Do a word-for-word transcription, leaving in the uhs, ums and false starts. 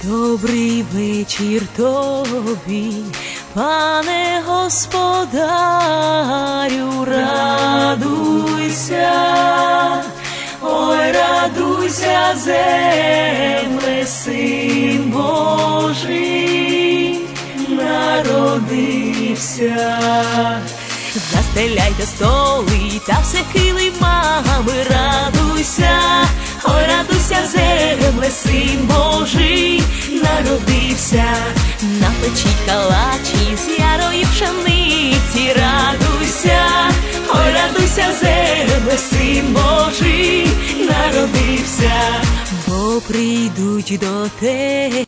Добрий вечір тобі, пане господарю, радуйся, ой, радуйся, земле, син Божий народився. Застеляйте столи та все килимами, радуйся, ой, радуйся, земле, син Божий народився. Напечіть калачі з ярої пшениці, радуйся, ой, радуйся, земле, син Божий народився. Бо прийдуть до тебе